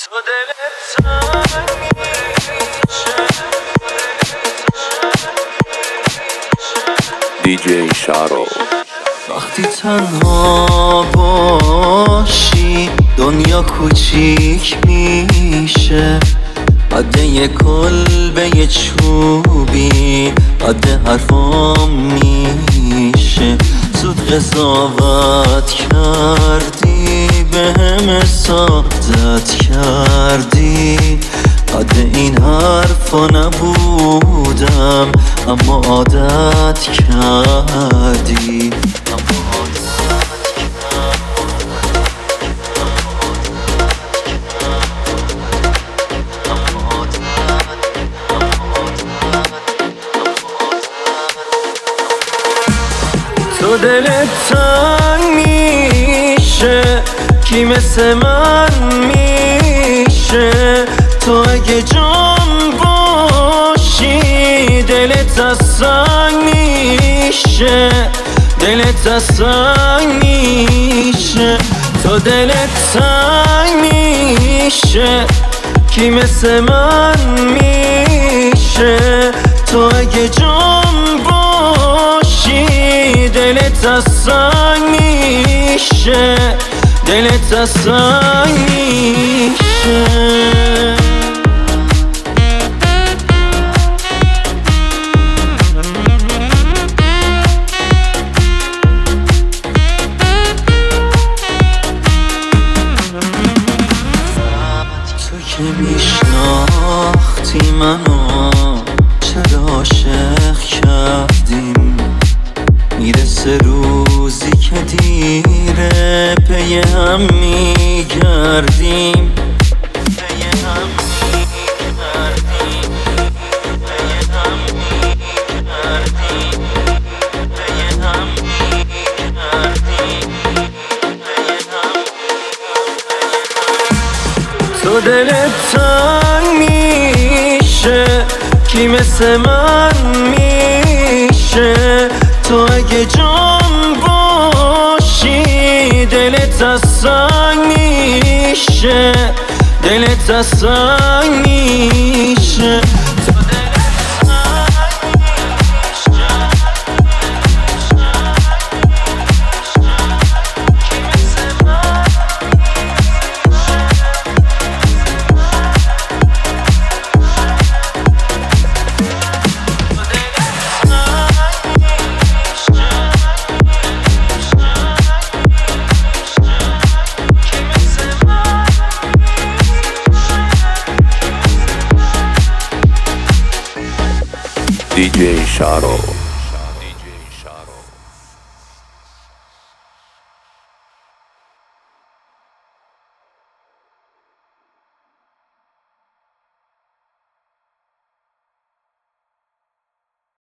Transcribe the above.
تو دلت تنگ میشه. دیجی شارو. وقتی تنها باشی دنیا کوچیک میشه، عده کلبه چوبی عده حرفام میشه. زود قضاوت کردی بهم احساست کردی، عده این حرفا نبودم اما عادت کردی. تو دلت تنگ میشه، کی مثل من میشه؟ تو اگه جان باشی دلت از سنگ میشه، دلت از سنگ میشه. تو دلت تنگ میشه، کی مثل من میشه؟ تو اگه جان باشی دلت از سنگ میشه، دلت از سنگ میشه. تو که میشناختی منو چرا عاشق کردیم؟ میرسه روزی که دیره پی هم میگردیم، پی هم میگردیم، پی هم میگردیم، پی هم میگردیم، پی هم. تو دلت تنگ میشه، کی مثل من میشه؟ تو اگه جان باشی دلت از سنگ میشه، دلت از سنگ میشه. دیجی شارو.